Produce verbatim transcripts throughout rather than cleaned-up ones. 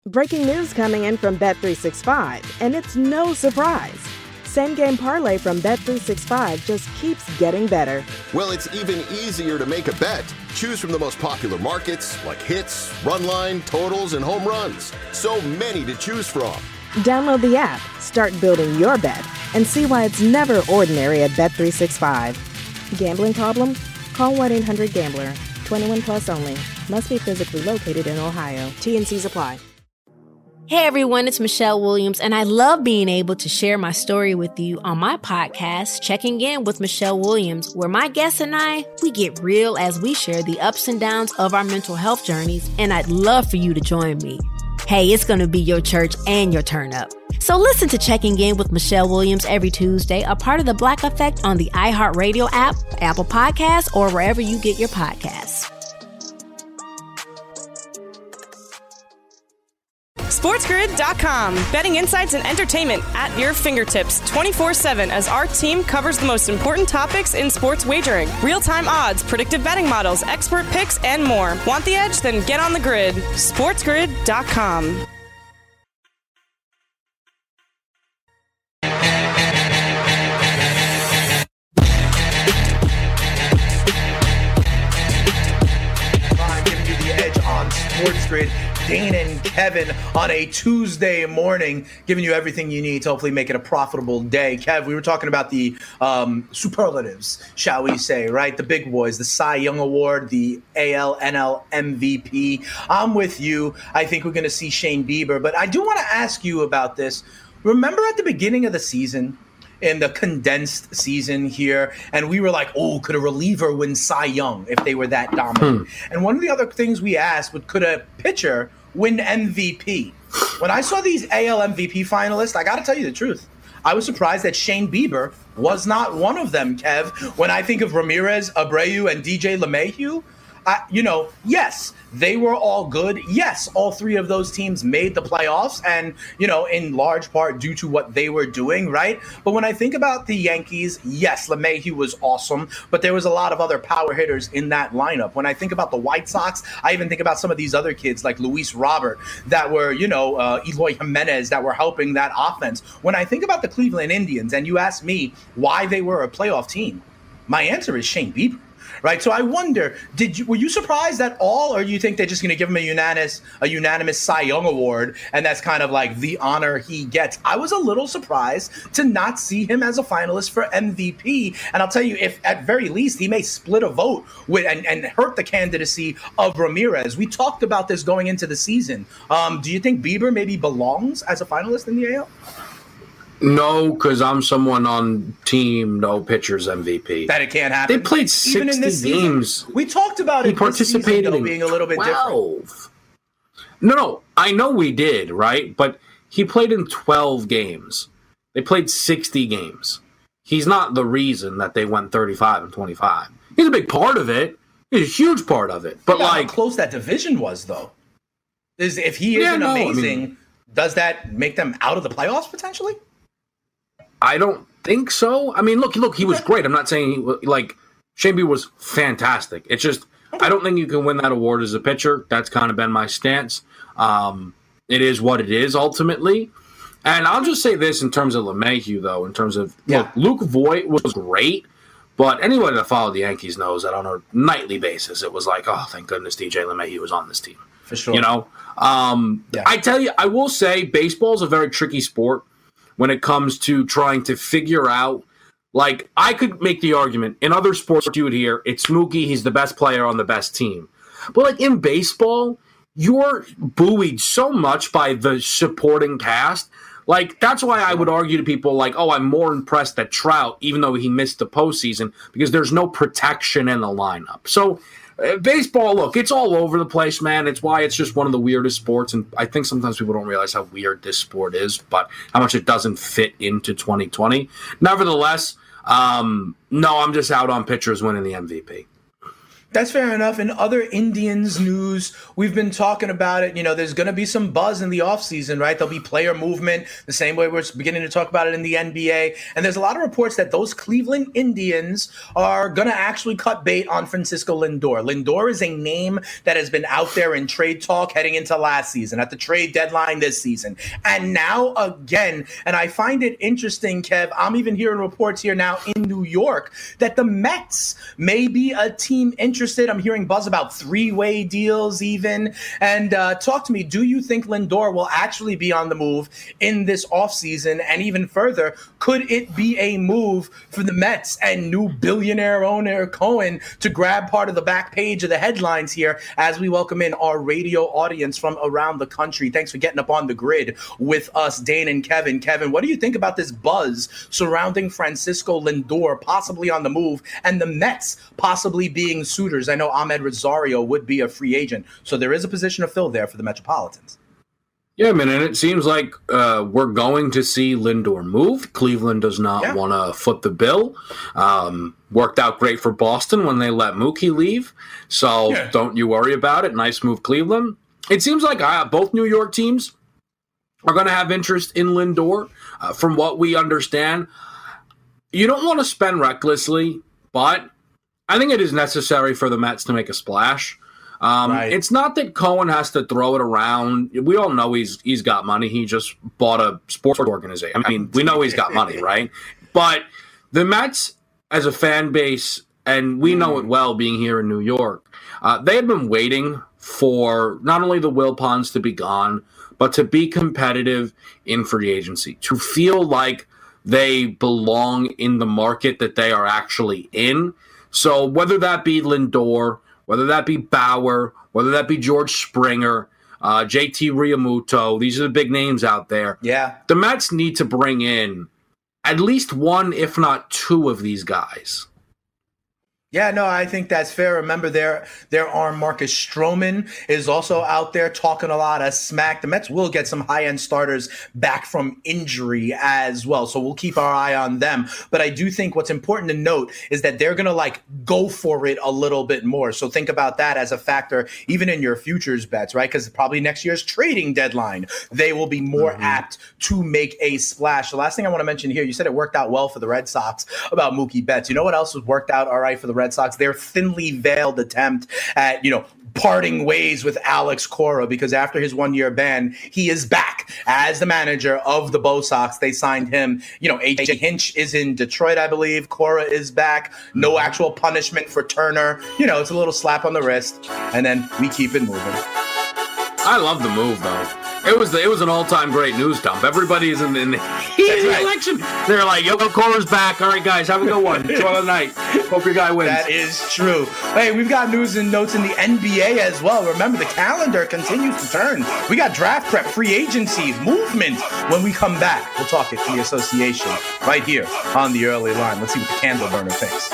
Breaking news coming in from Bet three sixty-five, and it's no surprise. Same Game Parlay from Bet three sixty-five just keeps getting better. Well, it's even easier to make a bet. Choose from the most popular markets like hits, run line, totals, and home runs. So many to choose from. Download the app, start building your bet, and see why it's never ordinary at Bet three sixty-five. Gambling problem? Call one eight hundred gambler. twenty-one plus only. Must be physically located in Ohio. T and C's apply. Hey everyone, it's Michelle Williams, and I love being able to share my story with you on my podcast, Checking In with Michelle Williams, where my guests and I, we get real as we share the ups and downs of our mental health journeys, and I'd love for you to join me. Hey, it's going to be your church and your turn up. So listen to Checking In with Michelle Williams every Tuesday, a part of the Black Effect on the iHeartRadio app, Apple Podcasts, or wherever you get your podcasts. SportsGrid dot com. Betting insights and entertainment at your fingertips twenty-four seven as our team covers the most important topics in sports wagering. Real-time odds, predictive betting models, expert picks, and more. Want the edge? Then get on the grid. SportsGrid dot com. Giving you the edge on Sports Grid. Dane and Kevin on a Tuesday morning, giving you everything you need to hopefully make it a profitable day. Kev, we were talking about the um, superlatives, shall we say, right? The big boys, the Cy Young Award, the A L N L M V P. I'm with you. I think we're going to see Shane Bieber, but I do want to ask you about this. Remember at the beginning of the season, in the condensed season here, and we were like, oh, could a reliever win Cy Young if they were that dominant? Hmm. And one of the other things we asked was, could a pitcher win M V P? When I saw these A L M V P finalists, I got to tell you the truth. I was surprised that Shane Bieber was not one of them, Kev. When I think of Ramirez, Abreu, and D J LeMahieu, I, you know, yes, they were all good. Yes, all three of those teams made the playoffs, and, you know, in large part due to what they were doing, right? But when I think about the Yankees, yes, LeMahieu was awesome, but there was a lot of other power hitters in that lineup. When I think about the White Sox, I even think about some of these other kids like Luis Robert that were, you know, uh, Eloy Jimenez that were helping that offense. When I think about the Cleveland Indians, and you ask me why they were a playoff team, my answer is Shane Bieber. Right, so I wonder, did you were you surprised at all, or you think they're just going to give him a unanimous a unanimous Cy Young Award, and that's kind of like the honor he gets? I was a little surprised to not see him as a finalist for M V P, and I'll tell you, if at very least he may split a vote with and, and hurt the candidacy of Ramirez. We talked about this going into the season. Um, do you think Bieber maybe belongs as a finalist in the A L? No, because I'm someone on team no pitchers M V P. That it can't happen. They played sixty Even in this games. Season, we talked about he it. Participated this season, though, in being a little bit twelve. Different. No, no, I know we did, right? But he played in twelve games. They played sixty games. He's not the reason that they went thirty-five and twenty-five. He's a big part of it. He's a huge part of it. But yeah, like, how close that division was, though. Is if he isn't yeah, no, amazing, I mean, does that make them out of the playoffs potentially? I don't think so. I mean, look, look, he was great. I'm not saying he, like Shane Bieber was fantastic. It's just I don't think you can win that award as a pitcher. That's kind of been my stance. Um, it is what it is ultimately. And I'll just say this in terms of LeMahieu, though, in terms of yeah. look, Luke Voit was great, but anyone that followed the Yankees knows that on a nightly basis, it was like, oh, thank goodness D J LeMahieu was on this team. For sure. You know, um, yeah. I tell you, I will say baseball is a very tricky sport when it comes to trying to figure out, like, I could make the argument, in other sports you would hear, it's Mookie, he's the best player on the best team. But, like, in baseball, you're buoyed so much by the supporting cast. Like, that's why I would argue to people, like, oh, I'm more impressed at Trout, even though he missed the postseason, because there's no protection in the lineup. So, Uh, baseball, look, it's all over the place, man. It's why it's just one of the weirdest sports, and I think sometimes people don't realize how weird this sport is, but how much it doesn't fit into twenty twenty. Nevertheless, um, no, I'm just out on pitchers winning the M V P. That's fair enough. In other Indians news, we've been talking about it. You know, there's going to be some buzz in the offseason, right? There'll be player movement, the same way we're beginning to talk about it in the N B A. And there's a lot of reports that those Cleveland Indians are going to actually cut bait on Francisco Lindor. Lindor is a name that has been out there in trade talk heading into last season, at the trade deadline this season. And now again, and I find it interesting, Kev, I'm even hearing reports here now in New York that the Mets may be a team interested. I'm hearing buzz about three-way deals even. And uh, talk to me, do you think Lindor will actually be on the move in this offseason? And even further, could it be a move for the Mets and new billionaire owner Cohen to grab part of the back page of the headlines here as we welcome in our radio audience from around the country? Thanks for getting up on the grid with us, Dane and Kevin. Kevin, what do you think about this buzz surrounding Francisco Lindor possibly on the move and the Mets possibly being suitors? I know Ahmed Rosario would be a free agent, so there is a position to fill there for the Metropolitans. Yeah, man, and it seems like uh, we're going to see Lindor move. Cleveland does not yeah. want to foot the bill. Um, worked out great for Boston when they let Mookie leave, so yeah. don't you worry about it. Nice move, Cleveland. It seems like uh, both New York teams are going to have interest in Lindor, uh, from what we understand. You don't want to spend recklessly, but I think it is necessary for the Mets to make a splash. Um, right. It's not that Cohen has to throw it around. We all know he's he's got money. He just bought a sports organization. I mean, we know he's got money, right? But the Mets, as a fan base, and we know it well being here in New York, uh, they have been waiting for not only the Wilpons to be gone, but to be competitive in free agency, to feel like they belong in the market that they are actually in. So whether that be Lindor, whether that be Bauer, whether that be George Springer, uh, J T Realmuto, these are the big names out there. Yeah. The Mets need to bring in at least one, if not two of these guys. Yeah, no, I think that's fair. Remember, their their arm Marcus Stroman is also out there talking a lot of smack. The Mets will get some high-end starters back from injury as well, so we'll keep our eye on them. But I do think what's important to note is that they're going to, like, go for it a little bit more. So think about that as a factor, even in your futures bets, right? Because probably next year's trading deadline, they will be more mm-hmm. apt to make a splash. The last thing I want to mention here, you said it worked out well for the Red Sox about Mookie Betts. You know what else was worked out all right for the Red Red Sox? Their thinly veiled attempt at, you know, parting ways with Alex Cora, because after his one-year ban, he is back as the manager of the Bo Sox. They signed him. You know, A J Hinch is in Detroit, I believe. Cora is back. No actual punishment for Turner. You know, it's a little slap on the wrist, and then we keep it moving. I love the move, though. It was the, it was an all-time great news dump. Everybody is in, in the heat of the election. They're like, yo, Cora's back. All right, guys, have a good one. Enjoy the night. Hope your guy wins. That is true. Hey, we've got news and notes in the N B A as well. Remember, the calendar continues to turn. We got draft prep, free agency, movement. When we come back, we'll talk at the association right here on the early line. Let's see what the candle burner thinks.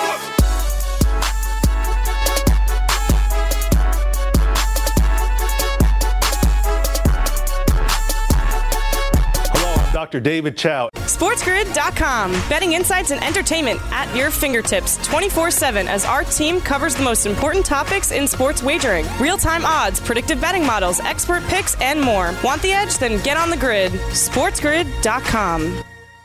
Doctor David Chow. SportsGrid dot com. Betting insights and entertainment at your fingertips twenty-four seven as our team covers the most important topics in sports wagering. Real-time odds, predictive betting models, expert picks, and more. Want the edge? Then get on the grid. SportsGrid dot com.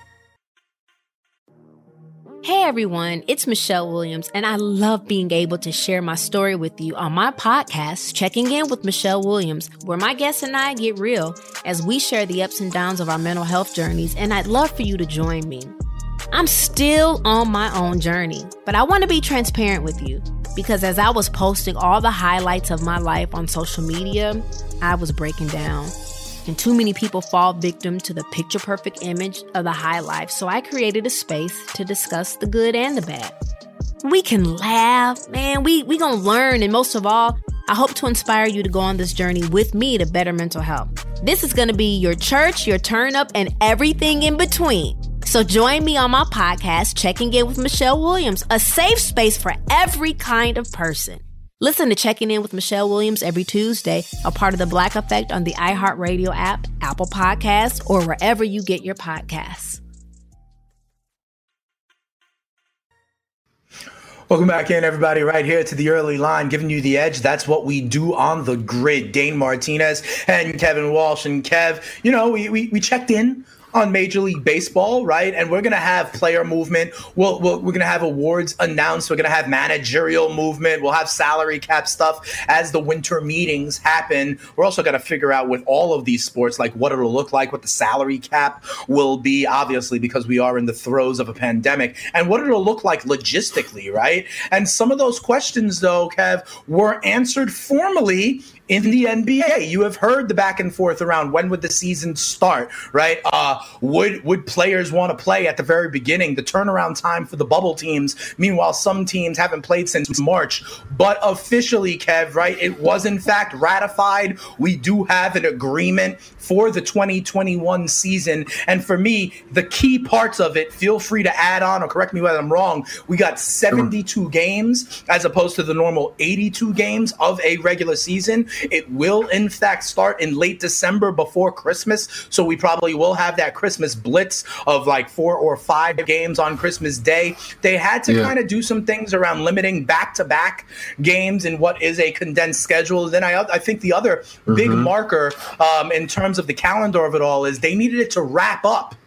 Hey everyone, it's Michelle Williams, and I love being able to share my story with you on my podcast, Checking In with Michelle Williams, where my guests and I get real as we share the ups and downs of our mental health journeys, and I'd love for you to join me. I'm still on my own journey, but I want to be transparent with you because as I was posting all the highlights of my life on social media, I was breaking down. And too many people fall victim to the picture-perfect image of the high life, so I created a space to discuss the good and the bad. We can laugh, man, we we gonna learn, and most of all, I hope to inspire you to go on this journey with me to better mental health. This is gonna be your church, your turn-up, and everything in between. So join me on my podcast, Checking In with Michelle Williams, a safe space for every kind of person. Listen to Checking In with Michelle Williams every Tuesday, a part of the Black Effect on the iHeartRadio app, Apple Podcasts, or wherever you get your podcasts. Welcome back in, everybody, right here to the early line, giving you the edge. That's what we do on the grid. Dane Martinez and Kevin Walsh. And Kev, you know, we, we, we checked in on Major League Baseball, right? And we're going to have player movement. We'll, we'll, we're going to have awards announced. We're going to have managerial movement. We'll have salary cap stuff as the winter meetings happen. We're also going to figure out with all of these sports, like what it'll look like, what the salary cap will be, obviously, because we are in the throes of a pandemic, and what it'll look like logistically, right? And some of those questions, though, Kev, were answered formally in the N B A. You have heard the back and forth around when would the season start, right? Uh, would would players want to play at the very beginning? The turnaround time for the bubble teams. Meanwhile, some teams haven't played since March. But officially, Kev, right, it was in fact ratified. We do have an agreement for the twenty twenty-one season. And for me, the key parts of it, feel free to add on or correct me when I'm wrong. We got seventy-two games as opposed to the normal eighty-two games of a regular season. It will, in fact, start in late December before Christmas. So we probably will have that Christmas blitz of like four or five games on Christmas Day. They had to yeah. kind of do some things around limiting back-to-back games in what is a condensed schedule. Then I, I think the other mm-hmm. big marker um, in terms of the calendar of it all is they needed it to wrap up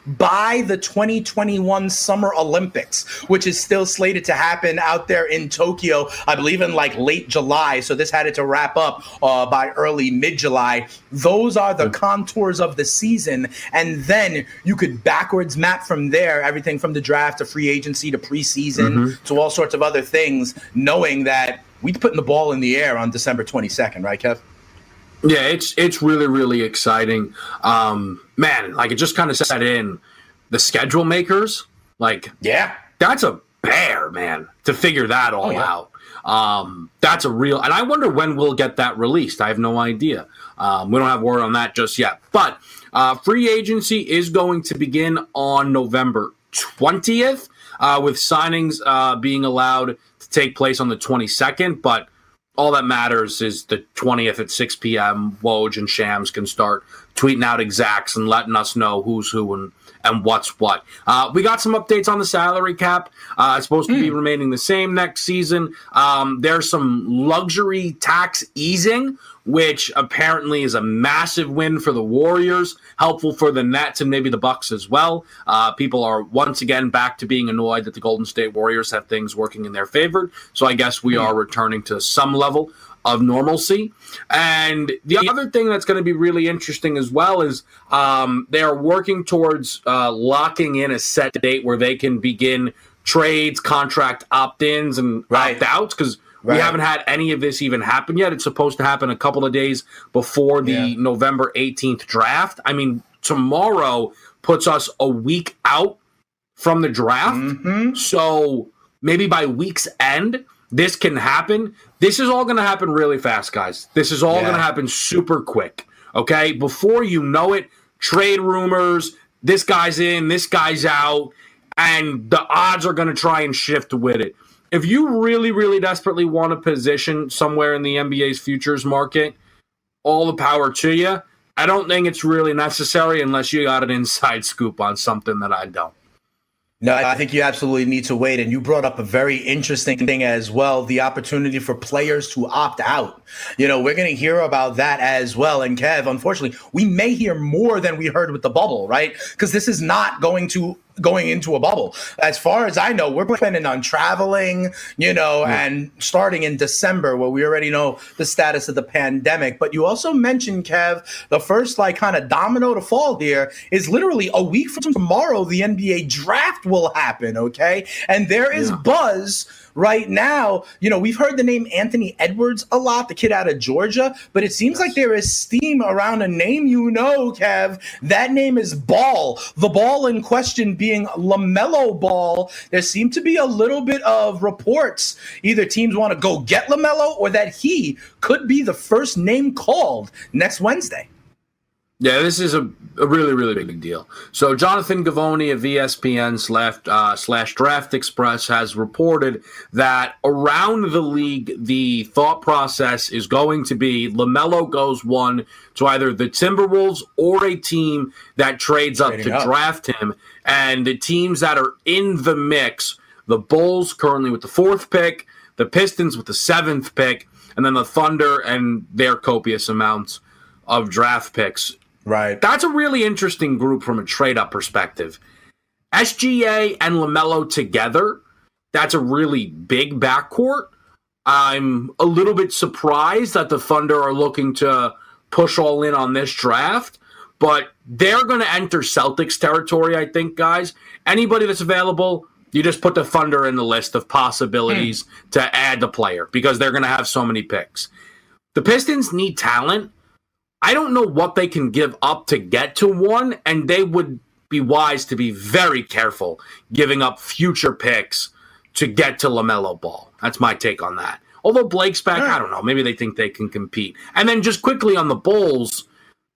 by the twenty twenty-one Summer Olympics, which is still slated to happen out there in Tokyo, I believe in like late July. So this had it to wrap up uh, by early mid-July. Those are the contours of the season. And then you could backwards map from there, everything from the draft to free agency to preseason mm-hmm. to all sorts of other things, knowing that we're putting the ball in the air on December twenty-second, right, Kev? Yeah, it's it's really, really exciting. Um, man, like it just kind of set in the schedule makers. Like, yeah, that's a bear, man, to figure that all oh, yeah. out. Um, that's a real, and I wonder when we'll get that released. I have no idea. Um, we don't have word on that just yet. But uh, free agency is going to begin on November twentieth, uh, with signings uh, being allowed to take place on the twenty-second. But all that matters is the twentieth at six p.m. Woj and Shams can start tweeting out exacts and letting us know who's who and, and what's what. Uh, we got some updates on the salary cap. Uh, it's supposed to mm. be remaining the same next season. Um, there's some luxury tax easing, which apparently is a massive win for the Warriors, helpful for the Nets and maybe the Bucks as well. Uh, people are once again back to being annoyed that the Golden State Warriors have things working in their favor. So I guess we are returning to some level of normalcy. And the other thing that's going to be really interesting as well is um, they are working towards uh, locking in a set date where they can begin trades, contract opt-ins, and right. opt-outs, because Right. we haven't had any of this even happen yet. It's supposed to happen a couple of days before the yeah. November eighteenth draft. I mean, tomorrow puts us a week out from the draft. Mm-hmm. So maybe by week's end, this can happen. This is all going to happen really fast, guys. This is all yeah. going to happen super quick, okay? Before you know it, trade rumors, this guy's in, this guy's out, and the odds are going to try and shift with it. If you really, really desperately want a position somewhere in the N B A's futures market, all the power to you. I don't think it's really necessary unless you got an inside scoop on something that I don't. No, I think you absolutely need to wait. And you brought up a very interesting thing as well, the opportunity for players to opt out. You know, we're going to hear about that as well. And Kev, unfortunately, we may hear more than we heard with the bubble, right? Because this is not going to going into a bubble. As far as I know, we're planning on traveling, you know, yeah. and starting in December, where we already know the status of the pandemic. But you also mentioned, Kev, the first like kind of domino to fall here is literally a week from tomorrow, the N B A draft will happen, okay? And there is yeah. buzz right now. You know, we've heard the name Anthony Edwards a lot, the kid out of Georgia, but it seems like there is steam around a name you know, Kev. That name is Ball. The ball in question being LaMelo Ball. There seem to be a little bit of reports. Either teams want to go get LaMelo or that he could be the first name called next Wednesday. Yeah, this is a, a really, really big deal. So Jonathan Givony of E S P N slash, uh, slash Draft Express has reported that around the league, the thought process is going to be LaMelo goes one to either the Timberwolves or a team that trades up Trading to up. draft him. And the teams that are in the mix the Bulls currently with the fourth pick, the Pistons with the seventh pick, and then the Thunder and their copious amounts of draft picks. Right. That's a really interesting group from a trade-up perspective. S G A and LaMelo together, that's a really big backcourt. I'm a little bit surprised that the Thunder are looking to push all in on this draft, but they're going to enter Celtics territory, I think, guys. Anybody that's available, you just put the Thunder in the list of possibilities mm. to add the player because they're going to have so many picks. The Pistons need talent. I don't know what they can give up to get to one, and they would be wise to be very careful giving up future picks to get to LaMelo Ball. That's my take on that. Although Blake's back, I don't know. Maybe they think they can compete. And then just quickly on the Bulls,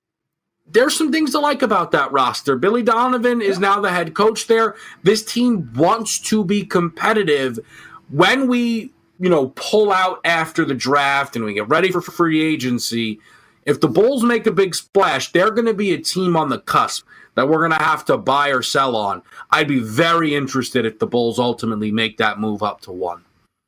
there's some things to like about that roster. Billy Donovan is now the head coach there. This team wants to be competitive. When we, you know, pull out after the draft and we get ready for free agency, if the Bulls make a big splash, they're going to be a team on the cusp that we're going to have to buy or sell on. I'd be very interested if the Bulls ultimately make that move up to one.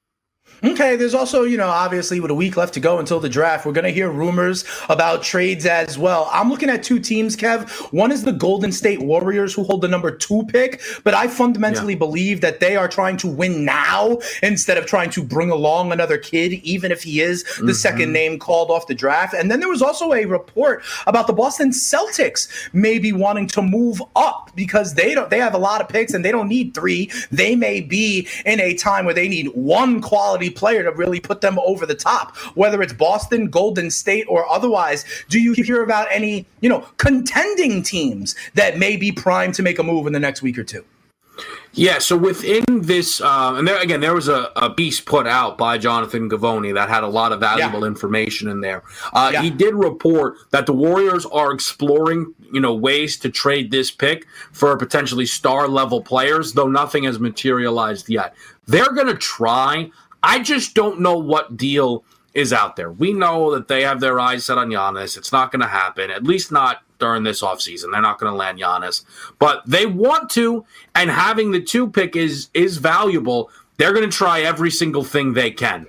Okay, there's also, you know, obviously with a week left to go until the draft, we're going to hear rumors about trades as well. I'm looking at two teams, Kev. One is the Golden State Warriors, who hold the number two pick, but I fundamentally yeah. believe that they are trying to win now instead of trying to bring along another kid, even if he is the mm-hmm. second name called off the draft. And then there was also a report about the Boston Celtics maybe wanting to move up because they don't, they have a lot of picks and they don't need three. They may be in a time where they need one quality player to really put them over the top, whether it's Boston, Golden State, or otherwise. Do you hear about any, you know, contending teams that may be primed to make a move in the next week or two? Yeah, so within this, uh, and there, again, there was a, a piece put out by Jonathan Givony that had a lot of valuable yeah. information in there. Uh, yeah. He did report that the Warriors are exploring, you know, ways to trade this pick for potentially star-level players, though nothing has materialized yet. They're going to try. I just don't know what deal is out there. We know that they have their eyes set on Giannis. It's not going to happen, at least not during this offseason. They're not going to land Giannis. But they want to, and having the two pick is is valuable. They're going to try every single thing they can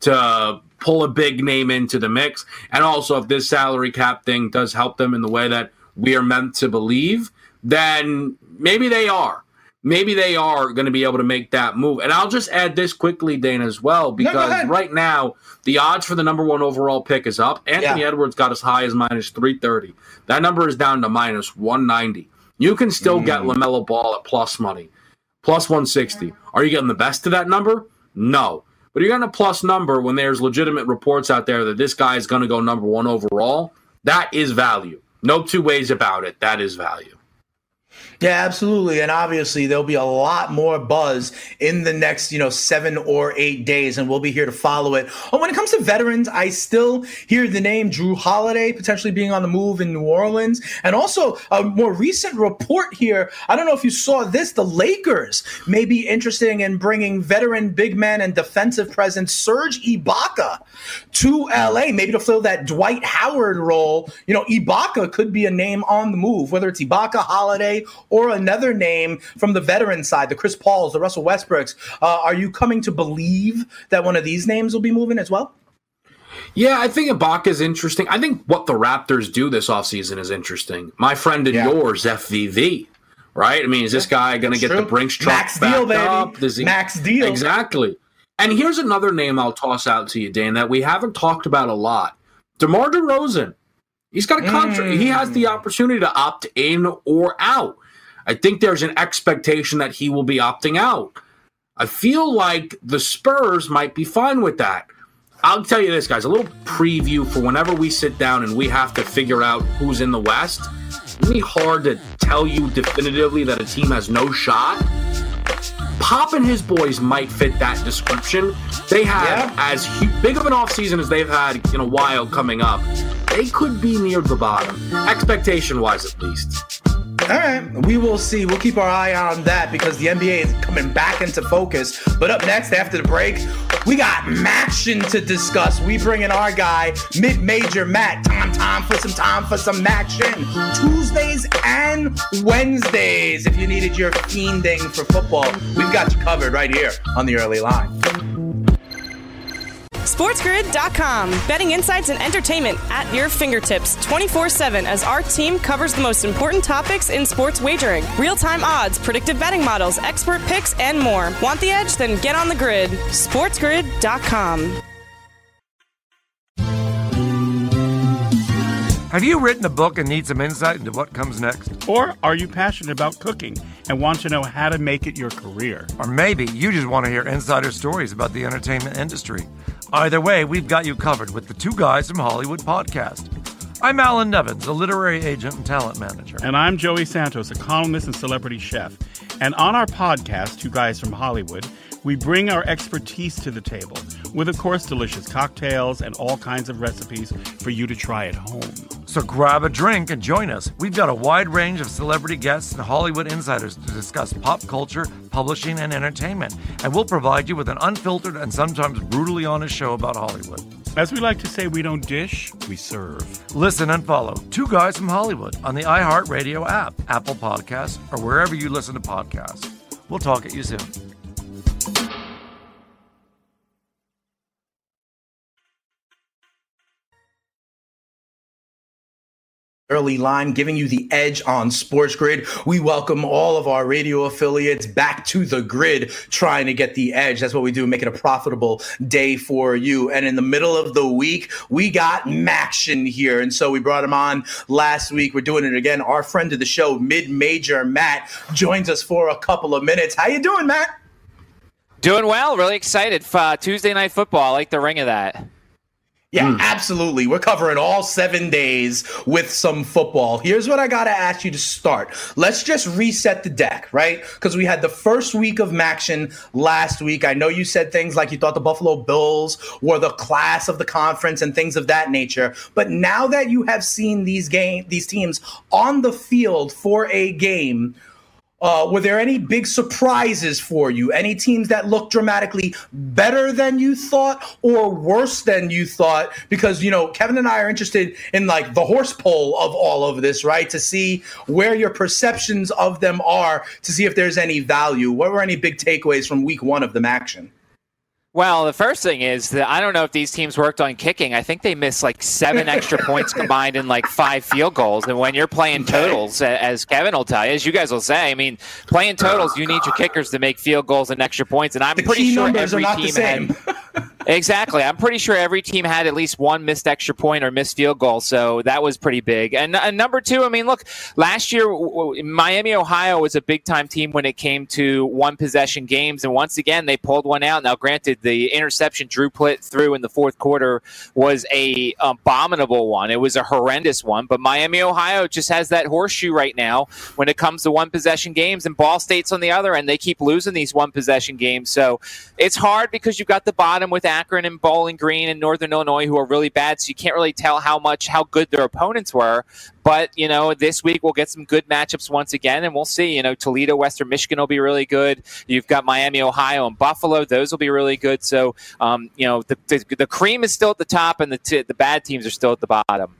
to pull a big name into the mix. And also, if this salary cap thing does help them in the way that we are meant to believe, then maybe they are. Maybe they are going to be able to make that move. And I'll just add this quickly, Dana, as well, because no, right now the odds for the number one overall pick is up. Anthony yeah. Edwards got as high as minus three thirty. That number is down to minus one ninety. You can still mm. get LaMelo Ball at plus money, plus one sixty. Are you getting the best of that number? No. But you're getting a plus number when there's legitimate reports out there that this guy is going to go number one overall. That is value. No two ways about it. That is value. Yeah, absolutely. And obviously there'll be a lot more buzz in the next, you know, seven or eight days, and we'll be here to follow it. Oh, when it comes to veterans, I still hear the name Drew Holiday potentially being on the move in New Orleans. And also a more recent report here. I don't know if you saw this. The Lakers may be interested in bringing veteran big man and defensive presence Serge Ibaka to L A, maybe to fill that Dwight Howard role. You know, Ibaka could be a name on the move, whether it's Ibaka, Holiday, or another name from the veteran side, the Chris Pauls, the Russell Westbrooks. Uh, are you coming to believe that one of these names will be moving as well? Yeah, I think Ibaka is interesting. I think what the Raptors do this offseason is interesting. My friend and yeah. yours, F V V, right? I mean, is this guy going to get true. the Brinks truck Max back deal, baby. up? Does he... Max deal. Exactly. And here's another name I'll toss out to you, Dan, that we haven't talked about a lot. DeMar DeRozan. He's got a contract. Mm. He has the opportunity to opt in or out. I think there's an expectation that he will be opting out. I feel like the Spurs might be fine with that. I'll tell you this, guys, a little preview for whenever we sit down and we have to figure out who's in the West. It's really hard to tell you definitively that a team has no shot. Pop and his boys might fit that description. They have yeah. as big of an offseason as they've had in a while coming up. They could be near the bottom, expectation-wise at least. All right, we will see. We'll keep our eye on that because the N B A is coming back into focus. But up next, after the break, We got Maction to discuss. We bring in our guy, Mid-Major Matt. Time, time for some time for some Maction. Tuesdays and Wednesdays. If you needed your fiending for football, we've got you covered right here on the early line. SportsGrid dot com. Betting insights and entertainment at your fingertips twenty-four seven as our team covers the most important topics in sports wagering. Real-time odds, predictive betting models, expert picks, and more. Want the edge? Then get on the grid. SportsGrid dot com. Have you written a book and need some insight into what comes next? Or are you passionate about cooking and want to know how to make it your career? Or maybe you just want to hear insider stories about the entertainment industry. Either way, we've got you covered with the Two Guys from Hollywood podcast. I'm Alan Nevins, a literary agent and talent manager. And I'm Joey Santos, a columnist and celebrity chef. And on our podcast, Two Guys from Hollywood, we bring our expertise to the table with, of course, delicious cocktails and all kinds of recipes for you to try at home. So grab a drink and join us. We've got a wide range of celebrity guests and Hollywood insiders to discuss pop culture, publishing, and entertainment. And we'll provide you with an unfiltered and sometimes brutally honest show about Hollywood. As we like to say, we don't dish, we serve. Listen and follow Two Guys from Hollywood on the iHeartRadio app, Apple Podcasts, or wherever you listen to podcasts. We'll talk at you soon. Early line, giving you the edge on Sports Grid. We welcome all of our radio affiliates back to the grid, trying to get the edge. That's what we do, make it a profitable day for you. And in the middle of the week, we got Maction here. And so we brought him on last week. We're doing it again. Our friend of the show, Mid-Major Matt, joins us for a couple of minutes. How you doing, Matt? Doing well. Really excited. Uh, Tuesday Night Football. I like the ring of that. Yeah, mm. absolutely. We're covering all seven days with some football. Here's what I got to ask you to start. Let's just reset the deck, right? Because we had the first week of Maction last week. I know you said things like you thought the Buffalo Bills were the class of the conference and things of that nature. But now that you have seen these game, these teams on the field for a game, Uh, were there any big surprises for you? Any teams that looked dramatically better than you thought or worse than you thought? Because, you know, Kevin and I are interested in like the horse poll of all of this, right? To see where your perceptions of them are, to see if there's any value. What were any big takeaways from week one of the Maction? Well, the first thing is that I don't know if these teams worked on kicking. I think they missed like seven extra points combined in like five field goals. And when you're playing totals, as Kevin will tell you, as you guys will say, I mean, playing totals, you need your kickers to make field goals and extra points. And I'm the pretty sure every are not team the same. had. Exactly. I'm pretty sure every team had at least one missed extra point or missed field goal, so that was pretty big. And, and number two, I mean, look, last year, w- w- Miami, Ohio was a big-time team when it came to one-possession games, and once again, they pulled one out. Now, granted, the interception Drew Plitt threw in the fourth quarter was a abominable one. It was a horrendous one, but Miami, Ohio just has that horseshoe right now when it comes to one-possession games, and Ball State's on the other end. They keep losing these one-possession games, so it's hard because you've got the bottom with Akron and Bowling Green and Northern Illinois who are really bad, so you can't really tell how much how good their opponents were. But, you know, this week we'll get some good matchups once again, and we'll see. You know, Toledo, Western Michigan will be really good. You've got Miami, Ohio, and Buffalo. Those will be really good. So, um, you know, the, the the cream is still at the top, and the t- the bad teams are still at the bottom.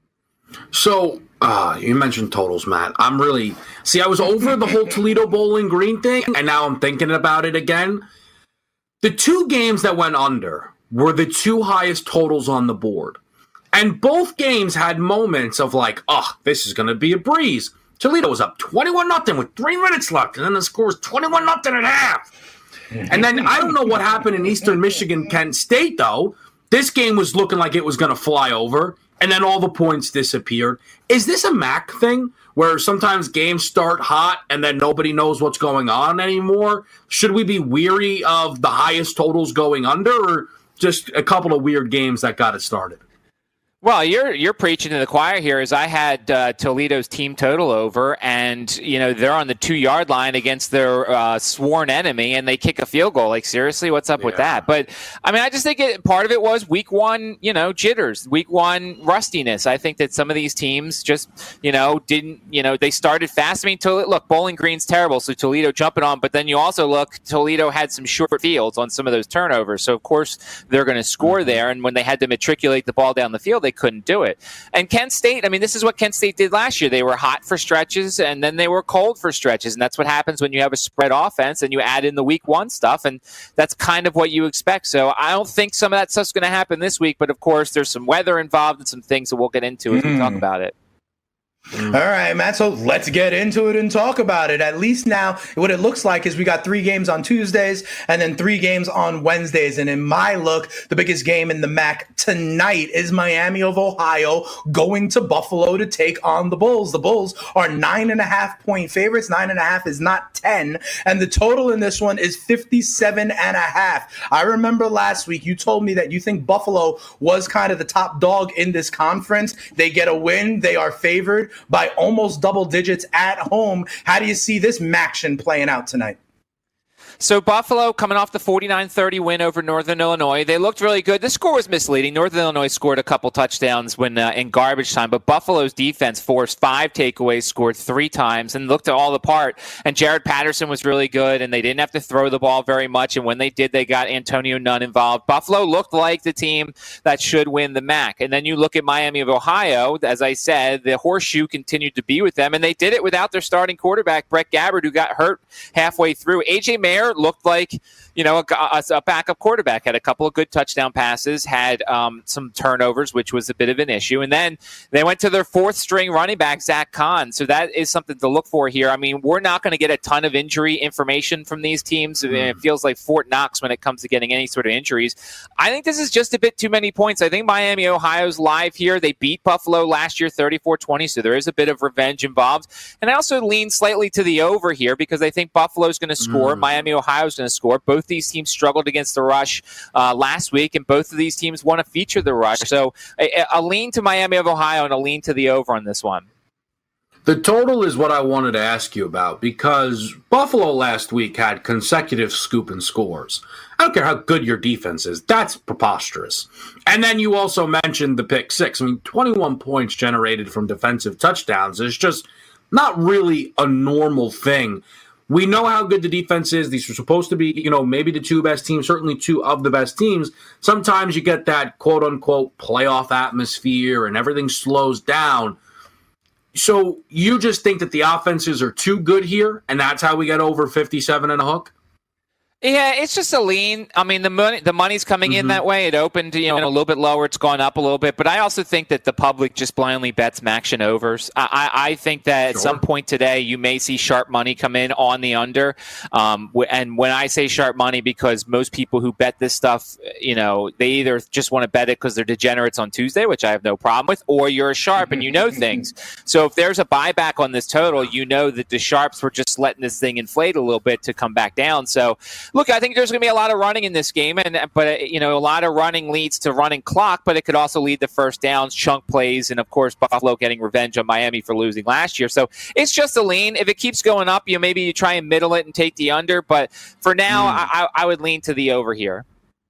So, uh, you mentioned totals, Matt. I'm really – see, I was over the whole Toledo Bowling Green thing, and now I'm thinking about it again. The two games that went under were the two highest totals on the board. And both games had moments of like, oh, this is going to be a breeze. Toledo was up twenty-one nothing with three minutes left, and then the score was twenty-one nothing at half. And then I don't know what happened in Eastern Michigan, Kent State, though. This game was looking like it was going to fly over, and then all the points disappeared. Is this a M A C thing where sometimes games start hot and then nobody knows what's going on anymore? Should we be weary of the highest totals going under, or just a couple of weird games that got it started? Well, you're you're preaching to the choir here. As I had uh, Toledo's team total over, and you know they're on the two yard line against their uh, sworn enemy, and they kick a field goal. Like seriously, what's up yeah. with that? But I mean, I just think it, part of it was week one, you know, jitters, week one rustiness. I think that some of these teams just, you know, didn't, you know, they started fast. I mean, Toledo, look, Bowling Green's terrible, so Toledo jumping on, but then you also look, Toledo had some short fields on some of those turnovers, so of course they're going to score mm-hmm. there. And when they had to matriculate the ball down the field, they couldn't do it. And Kent State, I mean, this is what Kent State did last year. They were hot for stretches, and then they were cold for stretches. And that's what happens when you have a spread offense and you add in the week one stuff. And that's kind of what you expect. So I don't think some of that stuff's going to happen this week. But, of course, there's some weather involved and some things that we'll get into as mm. we talk about it. Mm. All right, Matt, so let's get into it and talk about it. At least now, what it looks like is we got three games on Tuesdays and then three games on Wednesdays. And in my look, the biggest game in the M A C tonight is Miami of Ohio going to Buffalo to take on the Bulls. The Bulls are nine and a half point favorites. Nine and a half is not ten. And the total in this one is fifty-seven and a half. I remember last week you told me that you think Buffalo was kind of the top dog in this conference. They get a win. They are favored by almost double digits at home. How do you see this action playing out tonight? So Buffalo coming off the forty-nine thirty win over Northern Illinois. They looked really good. The score was misleading. Northern Illinois scored a couple touchdowns when uh, in garbage time, but Buffalo's defense forced five takeaways, scored three times, and looked all the part. And Jared Patterson was really good, and they didn't have to throw the ball very much. And when they did, they got Antonio Nunn involved. Buffalo looked like the team that should win the M A C. And then you look at Miami of Ohio. As I said, the horseshoe continued to be with them, and they did it without their starting quarterback, Brett Gabbard, who got hurt halfway through. A J Mayer looked like, you know, a, a backup quarterback, had a couple of good touchdown passes, had um, some turnovers, which was a bit of an issue. And then they went to their fourth string running back, Zach Kahn. So that is something to look for here. I mean, we're not going to get a ton of injury information from these teams. Mm. I mean, it feels like Fort Knox when it comes to getting any sort of injuries. I think this is just a bit too many points. I think Miami, Ohio's live here. They beat Buffalo last year thirty-four twenty, so there is a bit of revenge involved. And I also lean slightly to the over here because I think Buffalo's going to score. Mm. Miami, Ohio's going to score. Both these teams struggled against the rush uh, last week, and both of these teams want to feature the rush. So a, a lean to Miami of Ohio and a lean to the over on this one. The total is what I wanted to ask you about because Buffalo last week had consecutive scoop and scores. I don't care how good your defense is. That's preposterous. And then you also mentioned the pick six. I mean, twenty-one points generated from defensive touchdowns is just not really a normal thing. We know how good the defense is. These are supposed to be, you know, maybe the two best teams, certainly two of the best teams. Sometimes you get that quote-unquote playoff atmosphere and everything slows down. So you just think that the offenses are too good here, and that's how we get over fifty-seven and a hook? Yeah, it's just a lean. I mean, the money, the money's coming mm-hmm. in that way. It opened, you know, a little bit lower. It's gone up a little bit. But I also think that the public just blindly bets action overs. I, I, I think that sure. at some point today, you may see sharp money come in on the under. Um, and when I say sharp money, because most people who bet this stuff, you know, they either just want to bet it because they're degenerates on Tuesday, which I have no problem with, or you're a sharp and you know things. So if there's a buyback on this total, you know that the sharps were just letting this thing inflate a little bit to come back down. So look, I think there's going to be a lot of running in this game, and but you know, a lot of running leads to running clock, but it could also lead to first downs, chunk plays, and of course Buffalo getting revenge on Miami for losing last year. So it's just a lean. If it keeps going up, you know, maybe you try and middle it and take the under, but for now, mm. I, I would lean to the over here.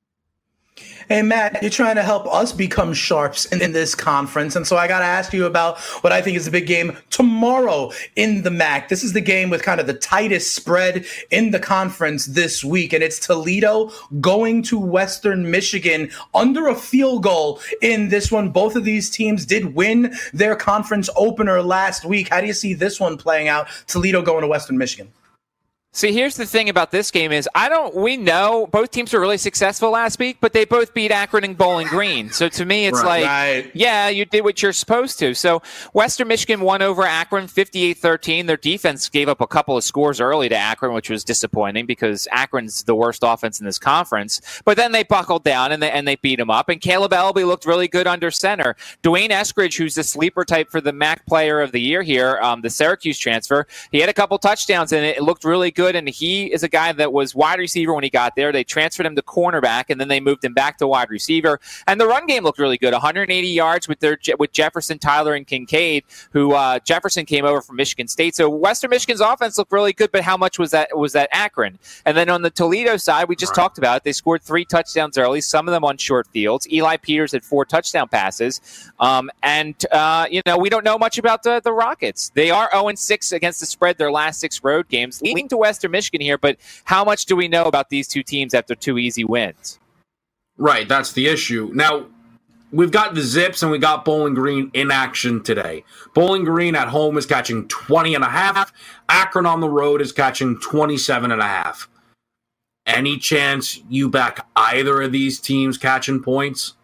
Hey, Matt, you're trying to help us become sharps in, in this conference. And so I got to ask you about what I think is the big game tomorrow in the M A C. This is the game with kind of the tightest spread in the conference this week. And it's Toledo going to Western Michigan under a field goal in this one. Both of these teams did win their conference opener last week. How do you see this one playing out? Toledo going to Western Michigan. See, here's the thing about this game is I don't, we know both teams were really successful last week, but they both beat Akron and Bowling Green. So to me, it's right, like, right. yeah, you did what you're supposed to. So Western Michigan won over Akron fifty-eight thirteen. Their defense gave up a couple of scores early to Akron, which was disappointing because Akron's the worst offense in this conference. But then they buckled down and they, and they beat them up. And Caleb Elby looked really good under center. Dwayne Eskridge, who's the sleeper type for the M A C player of the year here, um, the Syracuse transfer, he had a couple touchdowns and it looked really good good, and he is a guy that was wide receiver when he got there. They transferred him to cornerback, and then they moved him back to wide receiver. And the run game looked really good, one hundred eighty yards with their with Jefferson, Tyler, and Kincaid, who uh, Jefferson came over from Michigan State. So Western Michigan's offense looked really good, but how much was that was that Akron? And then on the Toledo side, we just right. talked about it. They scored three touchdowns early, some of them on short fields. Eli Peters had four touchdown passes. Um, and, uh, you know, we don't know much about the, the Rockets. They are oh and six against the spread their last six road games, leading to Western Michigan here. But how much do we know about these two teams after two easy wins? Right, that's the issue. Now, we've got the Zips and we got Bowling Green in action today. Bowling Green at home is catching twenty and a half. Akron on the road is catching twenty-seven and a half. Any chance you back either of these teams catching points?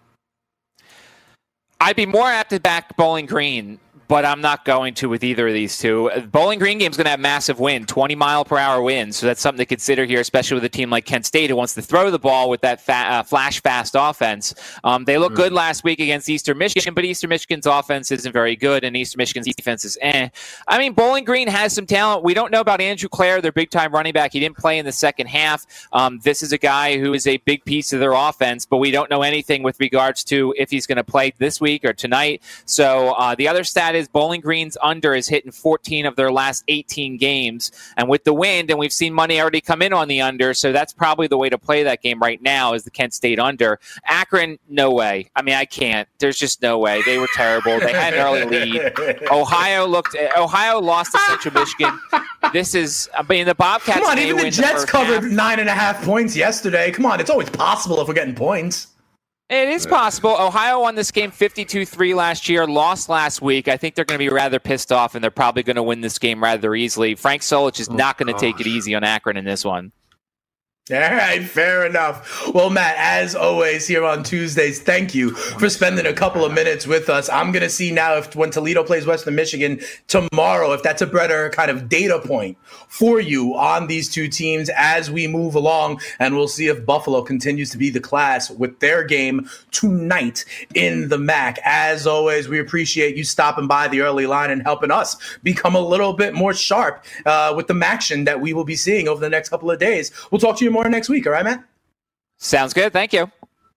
I'd be more apt to back Bowling Green, but I'm not going to with either of these two. Bowling Green game is going to have massive wind, twenty mile per hour wind, so that's something to consider here, especially with a team like Kent State who wants to throw the ball with that fa- uh, flash fast offense. Um, they looked mm. good last week against Eastern Michigan, but Eastern Michigan's offense isn't very good, and Eastern Michigan's defense is eh. I mean, Bowling Green has some talent. We don't know about Andrew Clare, their big-time running back. He didn't play in the second half. Um, this is a guy who is a big piece of their offense, but we don't know anything with regards to if he's going to play this week or tonight. So uh, the other stat is Bowling Green's under is hitting fourteen of their last eighteen games. And with the wind, and we've seen money already come in on the under, so that's probably the way to play that game right now is the Kent State under. Akron, no way. I mean, I can't. There's just no way. They were terrible. They had an early lead. Ohio looked. Ohio lost to Central Michigan. This is, I mean, the Bobcats. Come on, even the Jets the covered half. nine and a half points yesterday. Come on, it's always possible if we're getting points. It is possible. Ohio won this game fifty-two three last year, lost last week. I think they're going to be rather pissed off, and they're probably going to win this game rather easily. Frank Solich is oh, not going to take it easy on Akron in this one. All right, fair enough. Well, Matt, as always here on Tuesdays, thank you for spending a couple of minutes with us. I'm going to see now if when Toledo plays Western Michigan tomorrow, if that's a better kind of data point for you on these two teams as we move along. And we'll see if Buffalo continues to be the class with their game tonight in the M A C. As always, we appreciate you stopping by the early line and helping us become a little bit more sharp uh, with the action that we will be seeing over the next couple of days. We'll talk to you more next week. All right, Matt? Sounds good. Thank you.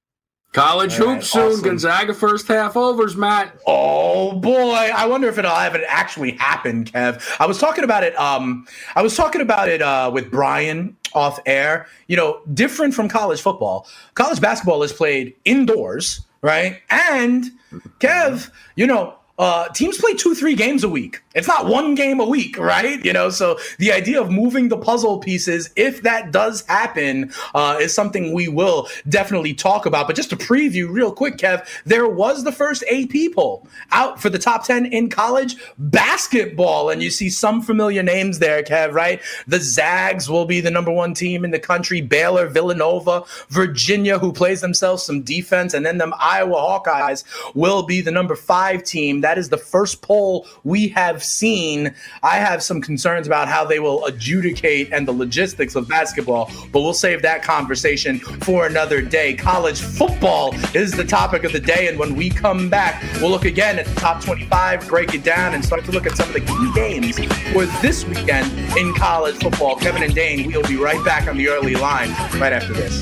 College All hoops right, soon. awesome. Gonzaga first half overs, Matt. Oh boy, I wonder if it'll have it actually happen, Kev. I was talking about it. Um, I was talking about it uh, with Brian off air. You know, different from college football. College basketball is played indoors, right? And Kev, you know. Uh, teams play two, three games a week. It's not one game a week, right? You know, so the idea of moving the puzzle pieces, if that does happen, uh, is something we will definitely talk about. But just to preview real quick, Kev, there was the first A P poll out for the top ten in college basketball. And you see some familiar names there, Kev, right? The Zags will be the number one team in the country. Baylor, Villanova, Virginia, who plays themselves some defense. And then them Iowa Hawkeyes will be the number five team. That is the first poll we have seen. I have some concerns about how they will adjudicate and the logistics of basketball, but we'll save that conversation for another day. College football is the topic of the day, and when we come back, we'll look again at the top twenty-five, break it down, and start to look at some of the key games for this weekend in college football. Kevin and Dane, we'll be right back on the early line right after this.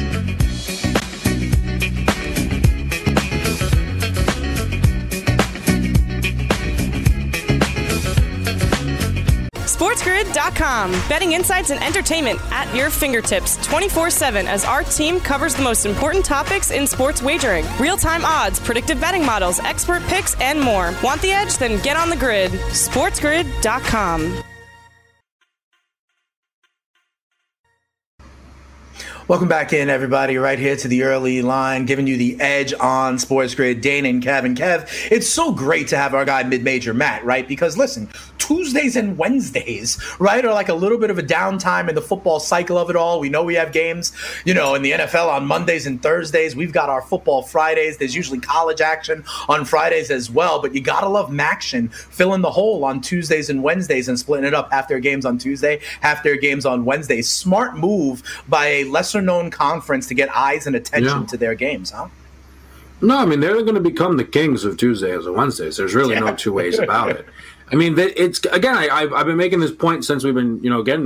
SportsGrid dot com. Betting insights and entertainment at your fingertips twenty-four seven as our team covers the most important topics in sports wagering. Real-time odds, predictive betting models, expert picks, and more. Want the edge? Then get on the grid. SportsGrid dot com. Welcome back in, everybody, right here to the early line, giving you the edge on Sports Grid. Dane and Kev and Kev, it's so great to have our guy Mid-Major Matt, right? Because listen, Tuesdays and Wednesdays, right, are like a little bit of a downtime in the football cycle of it all. We know we have games, you know, in the N F L on Mondays and Thursdays. We've got our football Fridays. There's usually college action on Fridays as well. But you got to love Maction filling the hole on Tuesdays and Wednesdays and splitting it up, half their games on Tuesday, half their games on Wednesday. Smart move by a lesser known conference to get eyes and attention yeah. to their games, huh? No, I mean, they're going to become the kings of Tuesdays and Wednesdays. There's really yeah. no two ways about it. I mean, it's again, I, I've, I've been making this point since we've been, you know, getting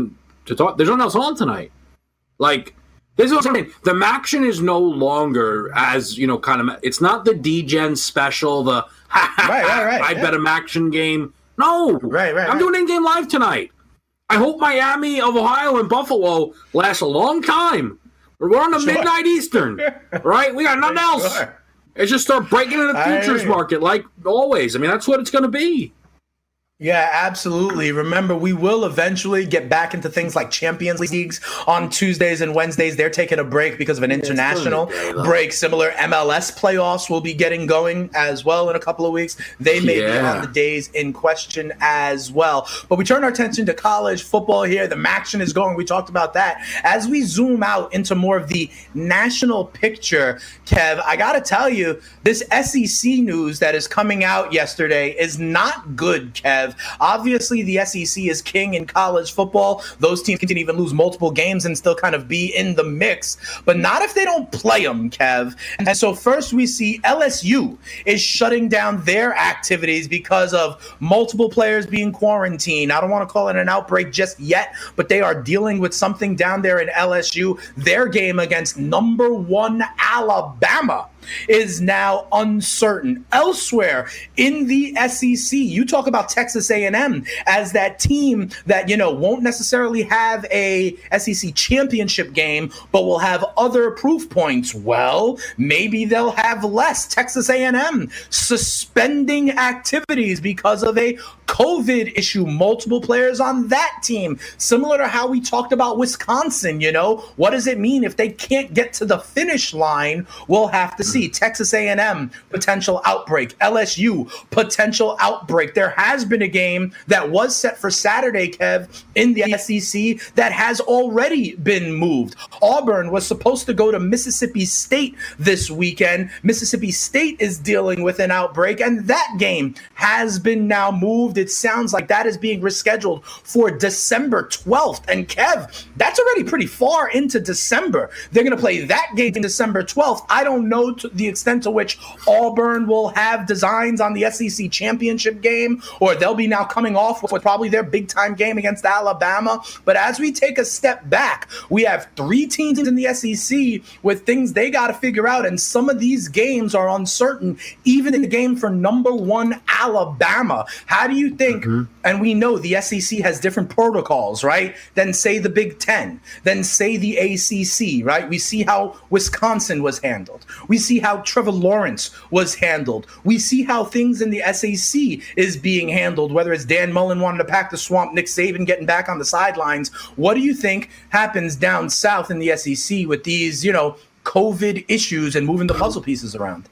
to talk. There's nothing else on tonight. Like, this is what I'm saying. The Maction is no longer as, you know, kind of, it's not the D-Gen special, the, ha, ha, right, right, right, I yeah. bet a Maction game. No. Right, right, I'm right. doing in-game live tonight. I hope Miami of Ohio and Buffalo lasts a long time. We're on the Sure. midnight Eastern, right? We got nothing else. Sure. It's just start breaking into the futures market like always. I mean, that's what it's going to be. Yeah, absolutely. Remember, we will eventually get back into things like Champions Leagues on Tuesdays and Wednesdays. They're taking a break because of an international break. Similar M L S playoffs will be getting going as well in a couple of weeks. They may Yeah. be on the days in question as well. But we turn our attention to college football here. The Maction is going. We talked about that. As we zoom out into more of the national picture, Kev, I got to tell you, this S E C news that is coming out yesterday is not good, Kev. Obviously, the S E C is king in college football. Those teams can even lose multiple games and still kind of be in the mix, but not if they don't play them, Kev. And so first we see L S U is shutting down their activities because of multiple players being quarantined. I don't want to call it an outbreak just yet, but they are dealing with something down there in L S U. Their game against number one Alabama is now uncertain. Elsewhere in the S E C, you talk about Texas A and M as that team that, you know, won't necessarily have a S E C championship game, but will have other proof points. Well, maybe they'll have less. Texas A and M suspending activities because of a COVID issue. Multiple players on that team, similar to how we talked about Wisconsin. You know, what does it mean if they can't get to the finish line? We'll have to see. Texas A and M, potential outbreak. L S U, potential outbreak. There has been a game that was set for Saturday, Kev, in the S E C that has already been moved. Auburn was supposed to go to Mississippi State this weekend. Mississippi State is dealing with an outbreak, and that game has been now moved. It sounds like that is being rescheduled for December twelfth. And Kev, that's already pretty far into December. They're going to play that game December twelfth. I don't know to the extent to which Auburn will have designs on the S E C championship game, or they'll be now coming off with probably their big time game against Alabama. But as we take a step back, we have three teams in the S E C with things they got to figure out, and some of these games are uncertain, even in the game for number one Alabama. How do you think, mm-hmm. and we know the S E C has different protocols, right, than say the Big Ten, than say the A C C, right? We see how Wisconsin was handled. We see how Trevor Lawrence was handled. We see how things in the S E C is being handled, whether it's Dan Mullen wanting to pack the swamp, Nick Saban getting back on the sidelines. What do you think happens down south in the S E C with these, you know, COVID issues and moving the puzzle pieces around?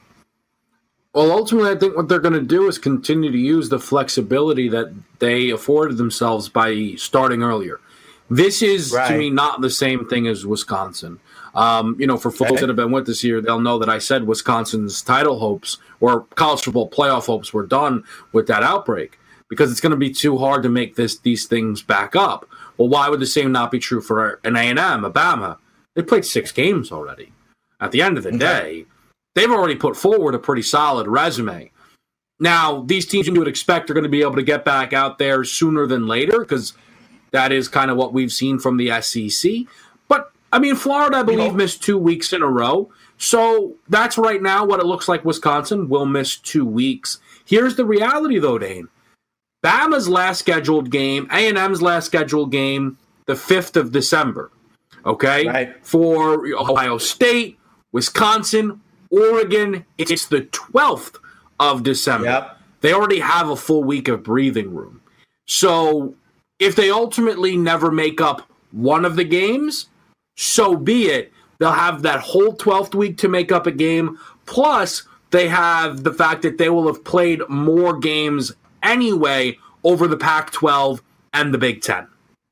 Well, ultimately, I think what they're going to do is continue to use the flexibility that they afforded themselves by starting earlier. This is, right. to me, not the same thing as Wisconsin. Um, you know, for folks okay. that have been with us here, they'll know that I said Wisconsin's title hopes or college football playoff hopes were done with that outbreak because it's going to be too hard to make this these things back up. Well, why would the same not be true for an A and M, Alabama? They played six games already. At the end of the okay. day, they've already put forward a pretty solid resume. Now, these teams you would expect are going to be able to get back out there sooner than later because that is kind of what we've seen from the S E C. But, I mean, Florida, I believe, you know, missed two weeks in a row. So that's right now what it looks like Wisconsin will miss two weeks. Here's the reality, though, Dane. Bama's last scheduled game, A and M's last scheduled game, the fifth of December. Okay? Right. For Ohio State, Wisconsin, Oregon, it's the twelfth of December. Yep. They already have a full week of breathing room. So if they ultimately never make up one of the games, so be it. They'll have that whole twelfth week to make up a game. Plus, they have the fact that they will have played more games anyway over the Pac twelve and the Big Ten.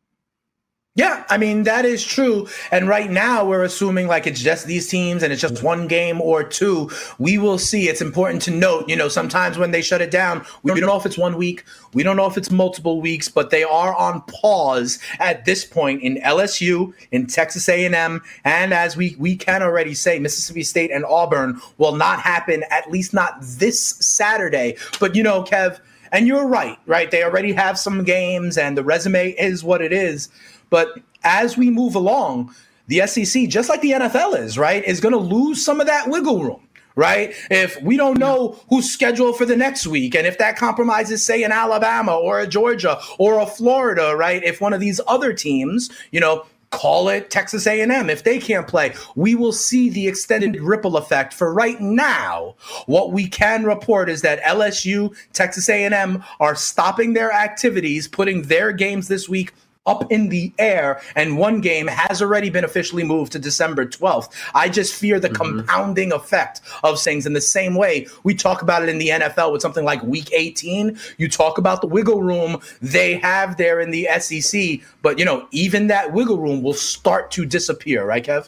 Yeah, I mean, that is true. And right now we're assuming like it's just these teams and it's just one game or two. We will see. It's important to note, you know, sometimes when they shut it down, we don't know if it's one week. We don't know if it's multiple weeks, but they are on pause at this point in L S U, in Texas A and M. And as we, we can already say, Mississippi State and Auburn will not happen, at least not this Saturday. But, you know, Kev, And you're right, right? They already have some games and the resume is what it is. But as we move along, the S E C, just like the N F L is, right, is going to lose some of that wiggle room, right? If we don't know who's scheduled for the next week, and if that compromises, say, an Alabama or a Georgia or a Florida, right? If one of these other teams, you know, call it Texas A and M, if they can't play, we will see the extended ripple effect. For right now, what we can report is that L S U, Texas A and M are stopping their activities, putting their games this week up in the air, and one game has already been officially moved to December twelfth. I just fear the mm-hmm. compounding effect of things. In the same way we talk about it in the N F L with something like week eighteen, you talk about the wiggle room they have there in the S E C, but you know, even that wiggle room will start to disappear, right, Kev?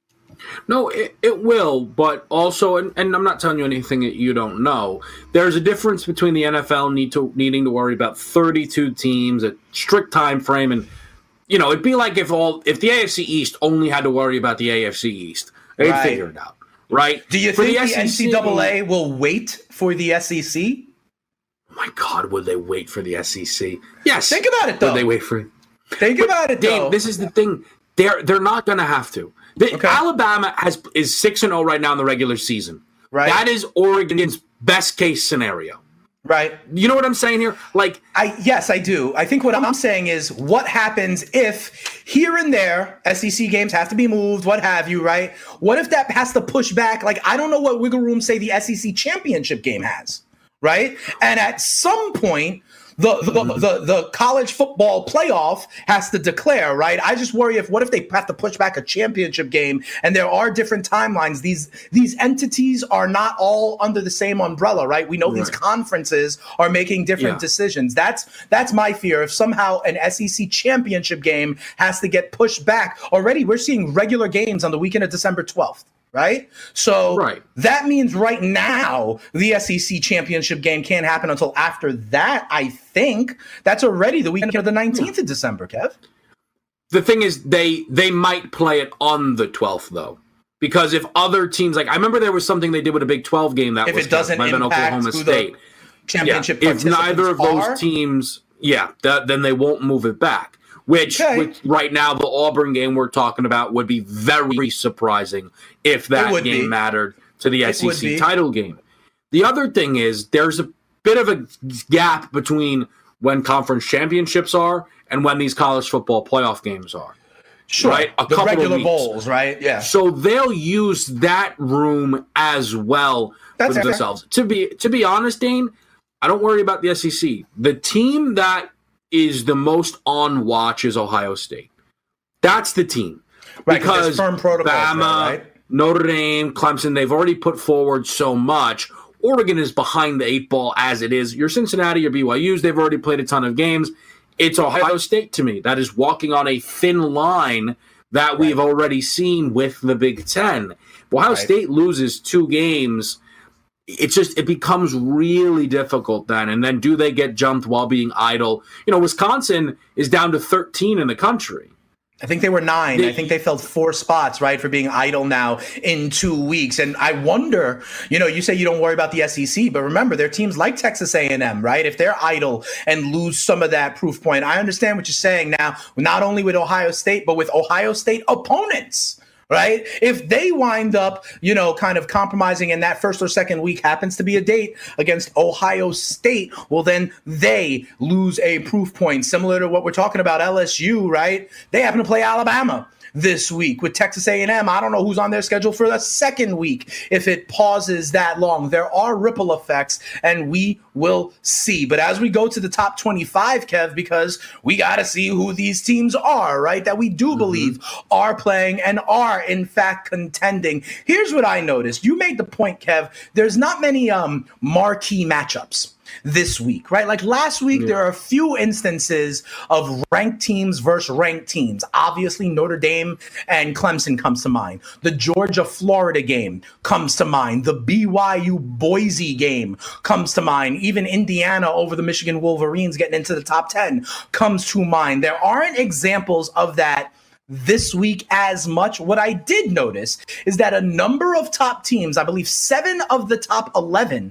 No, it, it will, but also, and, and I'm not telling you anything that you don't know, there's a difference between the N F L need to needing to worry about thirty-two teams, a strict time frame, and, you know, it'd be like if all if the A F C East only had to worry about the A F C East. They'd right. figure it out, right? Do you for think the, the N C double A will wait for the S E C? Oh my God, would they wait for the S E C? Yes. Think about it, though. Would they wait for it? Think but, about it, Dave, though. This is the thing. They're, they're not going to have to. The, okay. Alabama has is six and zero right now in the regular season. Right, that is Oregon's best case scenario. Right, you know what I'm saying here? Like, I yes, I do. I think what I'm saying is, what happens if here and there S E C games have to be moved, what have you? Right? What if that has to push back? Like, I don't know what wiggle room say the S E C championship game has. Right, and at some point, The, the the the college football playoff has to declare, right? I just worry if what if they have to push back a championship game, and there are different timelines. These these entities are not all under the same umbrella, right? We know right. these conferences are making different yeah. decisions. That's that's my fear. If somehow an S E C championship game has to get pushed back, already we're seeing regular games on the weekend of December twelfth. Right? So right. that means right now the S E C championship game can't happen until after that, I think. That's already the weekend of the nineteenth of December, Kev. The thing is, they they might play it on the twelfth, though. Because if other teams, like, I remember there was something they did with a Big twelve game that if was it doesn't might impact Oklahoma who State. The championship yeah. If neither of those are? teams, yeah, that, then they won't move it back. Which, okay. which right now, the Auburn game we're talking about would be very surprising if that game be. mattered to the it S E C be. title game. The other thing is there's a bit of a gap between when conference championships are and when these college football playoff games are. Sure, right? A the couple regular of weeks. bowls, right? Yeah. So they'll use that room as well That's for fair. themselves. To be to be honest, Dane, I don't worry about the S E C. The team that is the most on watch is Ohio State. That's the team. Right, because firm protocols Bama, there, right? Notre Dame, Clemson, they've already put forward so much. Oregon is behind the eight ball as it is. Your Cincinnati, your B Y U's, they've already played a ton of games. It's Ohio State to me. That is walking on a thin line that right. we've already seen with the Big Ten. If Ohio right. State loses two games, it's just it becomes really difficult then. And then do they get jumped while being idle? You know, Wisconsin is down to thirteen in the country. I think they were nine. They, I think they filled four spots, right, for being idle now in two weeks. And I wonder, you know, you say you don't worry about the S E C, but remember, there are teams like Texas A and M, right? If they're idle and lose some of that proof point, I understand what you're saying now, not only with Ohio State, but with Ohio State opponents. Right? If they wind up, you know, kind of compromising in that first or second week happens to be a date against Ohio State, well, then they lose a proof point similar to what we're talking about L S U, right? They happen to play Alabama this week with Texas A and M. I don't know who's on their schedule for the second week if it pauses that long. There are ripple effects, and we will see. But as we go to the top twenty-five, Kev, because we got to see who these teams are, right, that we do mm-hmm. believe are playing and are, in fact, contending. Here's what I noticed. You made the point, Kev, there's not many um, marquee matchups this week, right? Like last week, yeah. there are a few instances of ranked teams versus ranked teams. Obviously, Notre Dame and Clemson comes to mind. The Georgia-Florida game comes to mind. The B Y U-Boise game comes to mind. Even Indiana over the Michigan Wolverines getting into the top ten comes to mind. There aren't examples of that this week as much. What I did notice is that a number of top teams, I believe seven of the top eleven,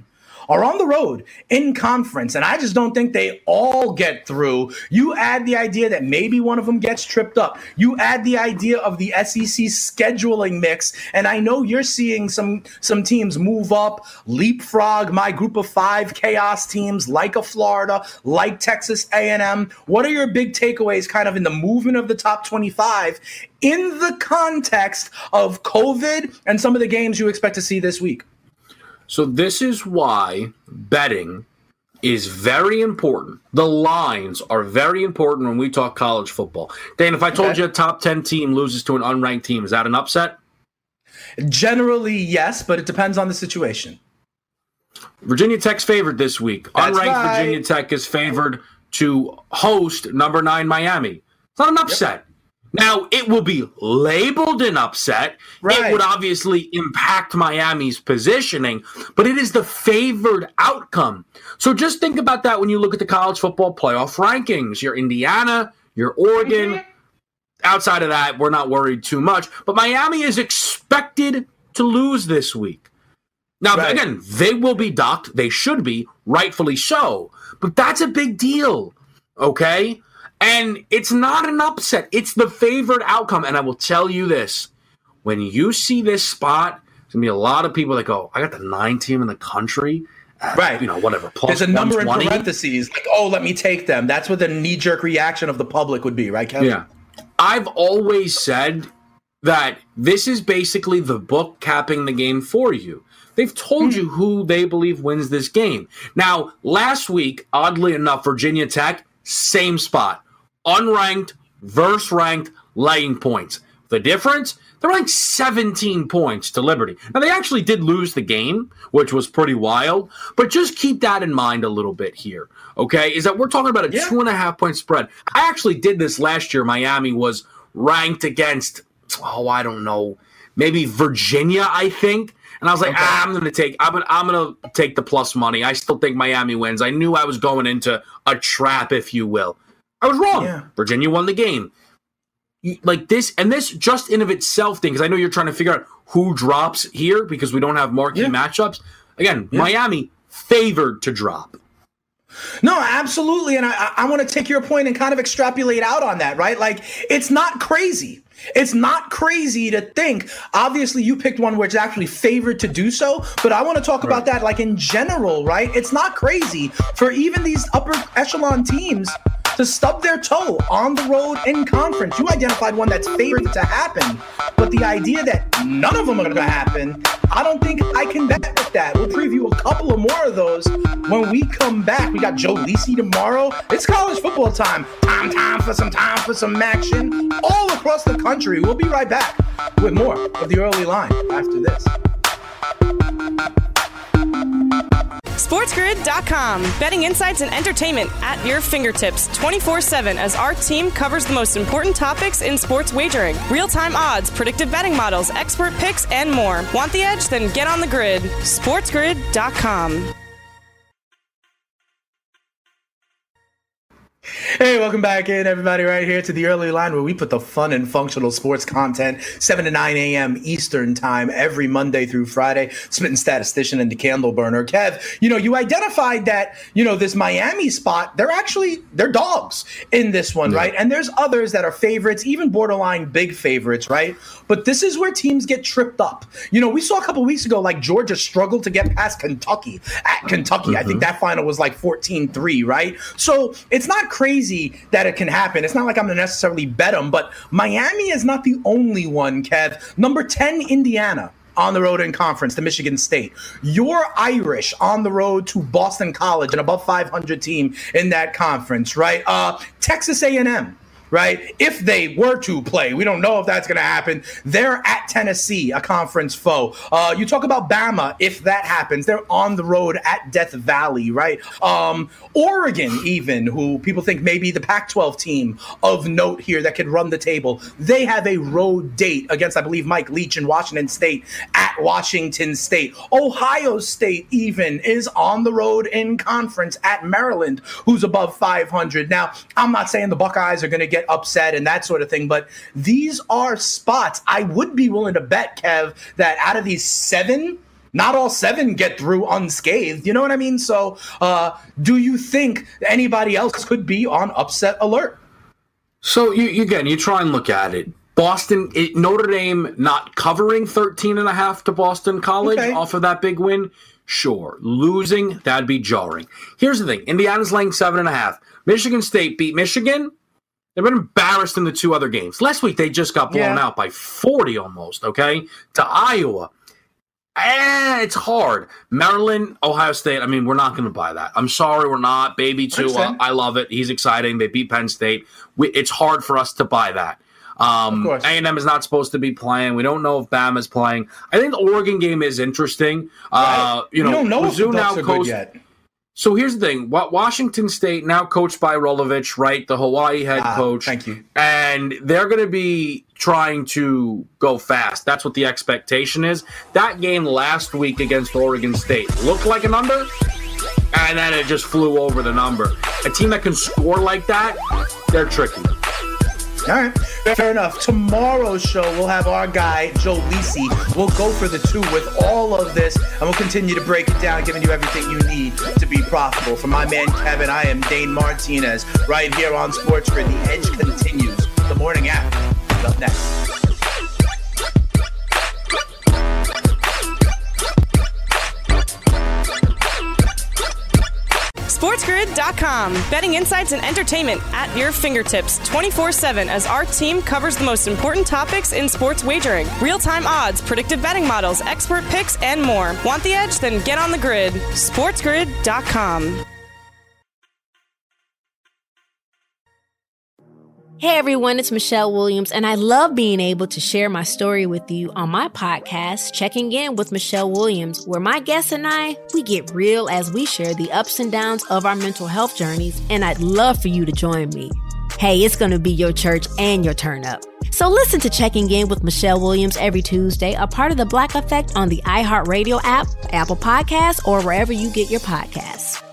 are on the road in conference, and I just don't think they all get through. You add the idea that maybe one of them gets tripped up. You add the idea of the S E C scheduling mix, and I know you're seeing some some teams move up, leapfrog my group of five chaos teams like a Florida, like Texas A and M. What are your big takeaways kind of in the movement of the top twenty-five in the context of COVID and some of the games you expect to see this week? So this is why betting is very important. The lines are very important when we talk college football. Dan, if I told okay. you a top ten team loses to an unranked team, is that an upset? Generally, yes, but it depends on the situation. Virginia Tech's favored this week. That's Unranked right. Virginia Tech is favored to host number nine Miami. It's not an upset. Yep. Now, it will be labeled an upset. Right. It would obviously impact Miami's positioning, but it is the favored outcome. So just think about that when you look at the college football playoff rankings. Your Indiana, your Oregon. Mm-hmm. Outside of that, we're not worried too much. But Miami is expected to lose this week. Now, right. again, they will be docked. They should be, rightfully so. But that's a big deal, okay? And it's not an upset. It's the favored outcome. And I will tell you this. When you see this spot, there's going to be a lot of people that go, I got the nine team in the country. At, right. You know, whatever. Plus there's a number in one twenty. Parentheses. Like, oh, let me take them. That's what the knee-jerk reaction of the public would be, right, Kevin? Yeah. I've always said that this is basically the book capping the game for you. They've told you who they believe wins this game. Now, last week, oddly enough, Virginia Tech, same spot. Unranked versus ranked laying points. The difference? They're ranked seventeen points to Liberty. Now, they actually did lose the game, which was pretty wild, but just keep that in mind a little bit here, okay? Is that we're talking about a yeah. two and a half point spread. I actually did this last year. Miami was ranked against, oh, I don't know, maybe Virginia, I think. And I was like, okay. ah, I'm going to take I'm gonna, I'm going to take the plus money. I still think Miami wins. I knew I was going into a trap, if you will. I was wrong. Yeah. Virginia won the game. Like this, and this just in of itself thing, because I know you're trying to figure out who drops here because we don't have marquee yeah. matchups. Again, yeah. Miami favored to drop. No, absolutely. And I, I want to take your point and kind of extrapolate out on that, right? Like, it's not crazy. It's not crazy to think. Obviously, you picked one where it's actually favored to do so, but I want to talk right. about that like in general, right? It's not crazy for even these upper echelon teams to stub their toe on the road in conference. You identified one that's favored to happen, but the idea that none of them are going to happen, I don't think I can bet with that. We'll preview a couple of more of those when we come back. We got Joe Lisi tomorrow. It's college football time. Time, time for some time for some action all across the country. We'll be right back with more of the early line after this. SportsGrid dot com. Betting insights and entertainment at your fingertips twenty-four seven as our team covers the most important topics in sports wagering. Real-time odds, predictive betting models, expert picks, and more. Want the edge? Then get on the grid. SportsGrid dot com. Hey, welcome back in, everybody, right here to the early line where we put the fun and functional sports content seven to nine a.m. Eastern time every Monday through Friday. Smitten statistician and the candle burner. Kev, you know, you identified that, you know, this Miami spot, they're actually, they're dogs in this one, yeah. right? And there's others that are favorites, even borderline big favorites, right? But this is where teams get tripped up. You know, we saw a couple weeks ago, like Georgia struggled to get past Kentucky at Kentucky. Mm-hmm. I think that final was like fourteen three, right? So it's not crazy that it can happen. It's not like I'm going to necessarily bet them, but Miami is not the only one, Kev. Number ten, Indiana. On the road in conference to Michigan State. You're Irish on the road to Boston College, an above five hundred team in that conference, right? Uh, Texas A and M. Right? If they were to play, we don't know if that's going to happen. They're at Tennessee, a conference foe. Uh, you talk about Bama. If that happens, they're on the road at Death Valley, right? Um, Oregon, even, who people think may be the Pac twelve team of note here that could run the table. They have a road date against, I believe, Mike Leach in Washington State at Washington State. Ohio State, even, is on the road in conference at Maryland, who's above five hundred. Now, I'm not saying the Buckeyes are going to get upset and that sort of thing, but these are spots I would be willing to bet, Kev, that out of these seven not all seven get through unscathed. You know what I mean? So uh, do you think anybody else could be on upset alert? So you, you again, you try and look at it. Boston, it, Notre Dame not covering thirteen and a half to Boston College okay. off of that big win. Sure. Losing, that'd be jarring. Here's the thing. Indiana's laying seven and a half. Michigan State beat Michigan. They've been embarrassed in the two other games. Last week, they just got blown yeah. out by forty almost, okay, to Iowa. Eh, it's hard. Maryland, Ohio State, I mean, we're not going to buy that. I'm sorry, we're not. Baby, too. Uh, I love it. He's exciting. They beat Penn State. We, it's hard for us to buy that. Um, A and M is not supposed to be playing. We don't know if Bama's playing. I think the Oregon game is interesting. Uh, you know, we don't know Mizzou if the Ducks are coast- good yet. So here's the thing. Washington State, now coached by Rolovich, right, the Hawaii head ah, coach. Thank you. And they're going to be trying to go fast. That's what the expectation is. That game last week against Oregon State looked like an under, and then it just flew over the number. A team that can score like that, they're tricky. All right, fair enough. Tomorrow's show, we'll have our guy, Joe Lisi. We'll go for the two with all of this, and we'll continue to break it down, giving you everything you need to be profitable. For my man, Kevin, I am Dane Martinez, right here on Sports Grid. The Edge continues. The morning after is up next. SportsGrid dot com. Betting insights and entertainment at your fingertips twenty-four seven as our team covers the most important topics in sports wagering. Real-time odds, predictive betting models, expert picks, and more. Want the edge? Then get on the grid. SportsGrid dot com. Hey everyone, it's Michelle Williams, and I love being able to share my story with you on my podcast, Checking In with Michelle Williams, where my guests and I, we get real as we share the ups and downs of our mental health journeys, and I'd love for you to join me. Hey, it's going to be your church and your turn up. So listen to Checking In with Michelle Williams every Tuesday, a part of the Black Effect on the iHeartRadio app, Apple Podcasts, or wherever you get your podcasts.